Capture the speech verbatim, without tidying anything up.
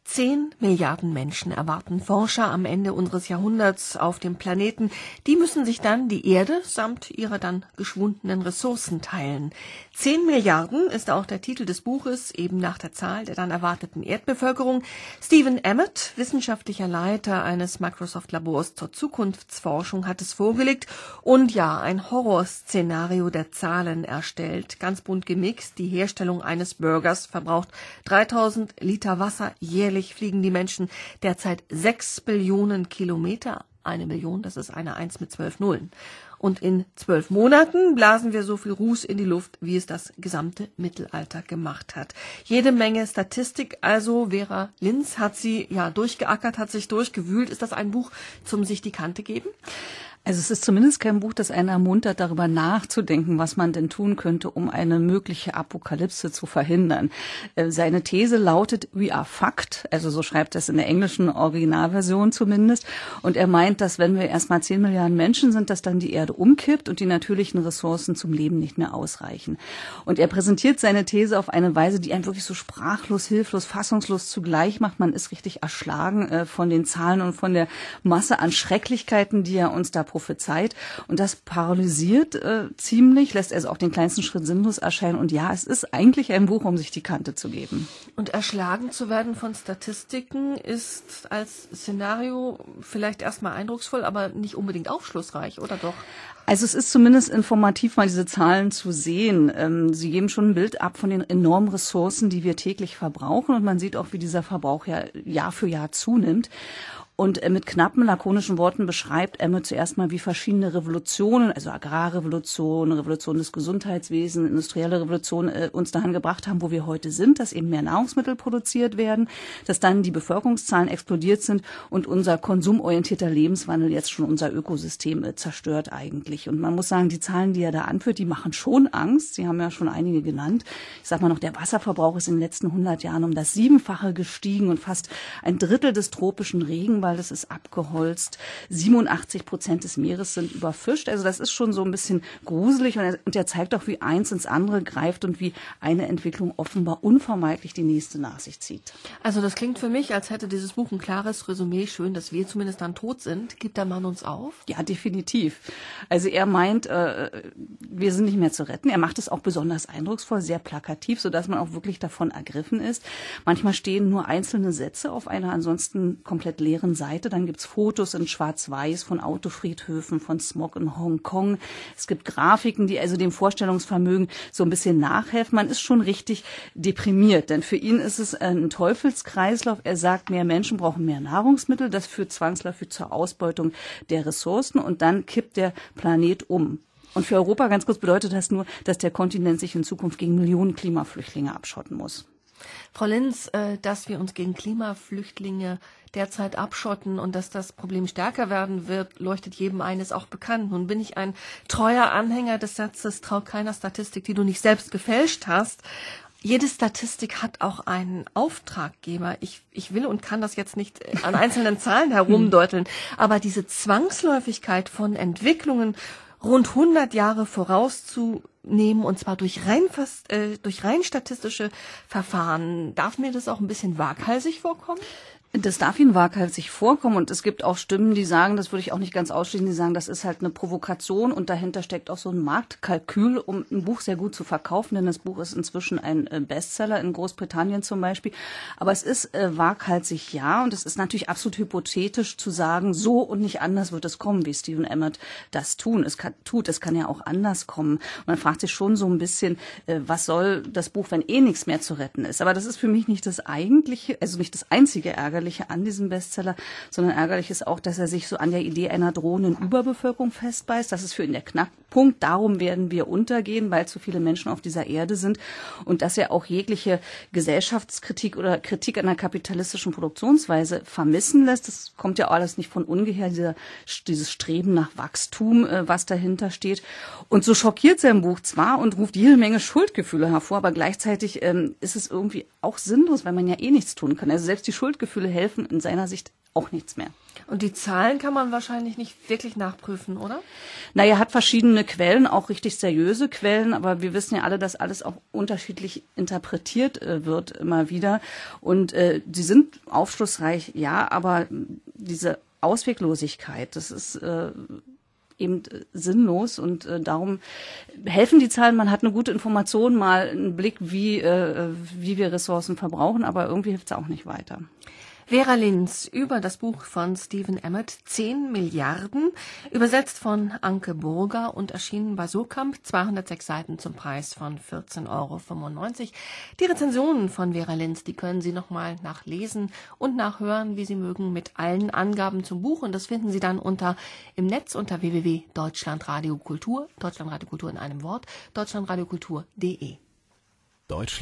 Zehn Milliarden Menschen erwarten Forscher am Ende unseres Jahrhunderts auf dem Planeten. Die müssen sich dann die Erde samt ihrer dann geschwundenen Ressourcen teilen. Zehn Milliarden ist auch der Titel des Buches, eben nach der Zahl der dann erwarteten Erdbevölkerung. Stephen Emmett, wissenschaftlicher Leiter eines Microsoft-Labors zur Zukunftsforschung, hat es vorgelegt und ja, ein Horrorszenario der Zahlen erstellt. Ganz bunt gemixt. Die Herstellung eines Burgers verbraucht dreitausend Liter Wasser jährlich. Fliegen die Menschen derzeit sechs Billionen Kilometer. Eine Million, das ist eine Eins mit zwölf Nullen. Und in zwölf Monaten blasen wir so viel Ruß in die Luft, wie es das gesamte Mittelalter gemacht hat. Jede Menge Statistik, also Vera Linz hat sie ja durchgeackert, hat sich durchgewühlt. Ist das ein Buch zum sich die Kante geben? Also es ist zumindest kein Buch, das einen ermuntert, darüber nachzudenken, was man denn tun könnte, um eine mögliche Apokalypse zu verhindern. Seine These lautet, we are fucked, also so schreibt er es in der englischen Originalversion zumindest. Und er meint, dass wenn wir erstmal zehn Milliarden Menschen sind, dass dann die Erde umkippt und die natürlichen Ressourcen zum Leben nicht mehr ausreichen. Und er präsentiert seine These auf eine Weise, die einen wirklich so sprachlos, hilflos, fassungslos zugleich macht. Man ist richtig erschlagen äh, von den Zahlen und von der Masse an Schrecklichkeiten, die er uns da prophezeit. Und das paralysiert äh, ziemlich, lässt also auch den kleinsten Schritt sinnlos erscheinen. Und ja, es ist eigentlich ein Buch, um sich die Kante zu geben. Und erschlagen zu werden von Statistiken ist als Szenario vielleicht erstmal eindrucksvoll, aber nicht unbedingt aufschlussreich, oder doch? Also es ist zumindest informativ, mal diese Zahlen zu sehen. Ähm, sie geben schon ein Bild ab von den enormen Ressourcen, die wir täglich verbrauchen. Und man sieht auch, wie dieser Verbrauch ja Jahr für Jahr zunimmt. Und mit knappen, lakonischen Worten beschreibt Emmett zuerst mal, wie verschiedene Revolutionen, also Agrarrevolution, Revolution des Gesundheitswesens, industrielle Revolution äh, uns dahin gebracht haben, wo wir heute sind, dass eben mehr Nahrungsmittel produziert werden, dass dann die Bevölkerungszahlen explodiert sind und unser konsumorientierter Lebenswandel jetzt schon unser Ökosystem äh, zerstört eigentlich. Und man muss sagen, die Zahlen, die er da anführt, die machen schon Angst. Sie haben ja schon einige genannt. Ich sag mal noch, der Wasserverbrauch ist in den letzten hundert Jahren um das Siebenfache gestiegen und fast ein Drittel des tropischen Regenwaldes das ist abgeholzt. siebenundachtzig Prozent des Meeres sind überfischt. Also das ist schon so ein bisschen gruselig. Und er, und er zeigt auch, wie eins ins andere greift und wie eine Entwicklung offenbar unvermeidlich die nächste nach sich zieht. Also das klingt für mich, als hätte dieses Buch ein klares Resümee. Schön, dass wir zumindest dann tot sind. Gibt der Mann uns auf? Ja, definitiv. Also er meint, äh, wir sind nicht mehr zu retten. Er macht es auch besonders eindrucksvoll, sehr plakativ, sodass man auch wirklich davon ergriffen ist. Manchmal stehen nur einzelne Sätze auf einer ansonsten komplett leeren Seite. Dann gibt's Fotos in Schwarz-Weiß von Autofriedhöfen, von Smog in Hongkong. Es gibt Grafiken, die also dem Vorstellungsvermögen so ein bisschen nachhelfen. Man ist schon richtig deprimiert, denn für ihn ist es ein Teufelskreislauf. Er sagt, mehr Menschen brauchen mehr Nahrungsmittel. Das führt zwangsläufig zur Ausbeutung der Ressourcen und dann kippt der Planet um. Und für Europa, ganz kurz, bedeutet das nur, dass der Kontinent sich in Zukunft gegen Millionen Klimaflüchtlinge abschotten muss. Frau Linz, dass wir uns gegen Klimaflüchtlinge derzeit abschotten und dass das Problem stärker werden wird, leuchtet jedem ein, ist auch bekannt. Nun bin ich ein treuer Anhänger des Satzes, trau keiner Statistik, die du nicht selbst gefälscht hast. Jede Statistik hat auch einen Auftraggeber. Ich, ich will und kann das jetzt nicht an einzelnen Zahlen herumdeuteln, aber diese Zwangsläufigkeit von Entwicklungen rund hundert Jahre vorauszunehmen, und zwar durch rein, fast, äh, durch rein statistische Verfahren. Darf mir das auch ein bisschen waghalsig vorkommen? Das darf Ihnen waghalsig vorkommen und es gibt auch Stimmen, die sagen, das würde ich auch nicht ganz ausschließen, die sagen, das ist halt eine Provokation und dahinter steckt auch so ein Marktkalkül, um ein Buch sehr gut zu verkaufen, denn das Buch ist inzwischen ein Bestseller in Großbritannien zum Beispiel. Aber es ist äh, waghalsig, ja, und es ist natürlich absolut hypothetisch zu sagen, so und nicht anders wird es kommen, wie Stephen Emmett das tun. Es kann, tut. Es kann ja auch anders kommen. Und man fragt sich schon so ein bisschen, äh, was soll das Buch, wenn eh nichts mehr zu retten ist. Aber das ist für mich nicht das eigentliche, also nicht das einzige Ärger an diesem Bestseller, sondern ärgerlich ist auch, dass er sich so an der Idee einer drohenden Überbevölkerung festbeißt. Das ist für ihn der Knackpunkt. Darum werden wir untergehen, weil zu viele Menschen auf dieser Erde sind. Und dass er auch jegliche Gesellschaftskritik oder Kritik an der kapitalistischen Produktionsweise vermissen lässt. Das kommt ja alles nicht von ungefähr, dieser, dieses Streben nach Wachstum, was dahinter steht. Und so schockiert sein Buch zwar und ruft jede Menge Schuldgefühle hervor, aber gleichzeitig ähm, ist es irgendwie auch sinnlos, weil man ja eh nichts tun kann. Also selbst die Schuldgefühle helfen in seiner Sicht auch nichts mehr. Und die Zahlen kann man wahrscheinlich nicht wirklich nachprüfen, oder? Naja, hat verschiedene Quellen, auch richtig seriöse Quellen, aber wir wissen ja alle, dass alles auch unterschiedlich interpretiert äh, wird immer wieder. Und äh, sie sind aufschlussreich, ja, aber diese Ausweglosigkeit, das ist äh, eben sinnlos und äh, darum helfen die Zahlen. Man hat eine gute Information, mal einen Blick, wie, äh, wie wir Ressourcen verbrauchen, aber irgendwie hilft es auch nicht weiter. Vera Linz über das Buch von Stephen Emmett, zehn Milliarden, übersetzt von Anke Burger und erschienen bei Surkamp, zweihundertsechs Seiten zum Preis von vierzehn Euro fünfundneunzig. Die Rezensionen von Vera Linz, die können Sie nochmal nachlesen und nachhören, wie Sie mögen, mit allen Angaben zum Buch. Und das finden Sie dann unter im Netz unter w w w punkt deutschlandradio kultur, Deutschlandradio Kultur in einem Wort, deutschlandradiokultur punkt de.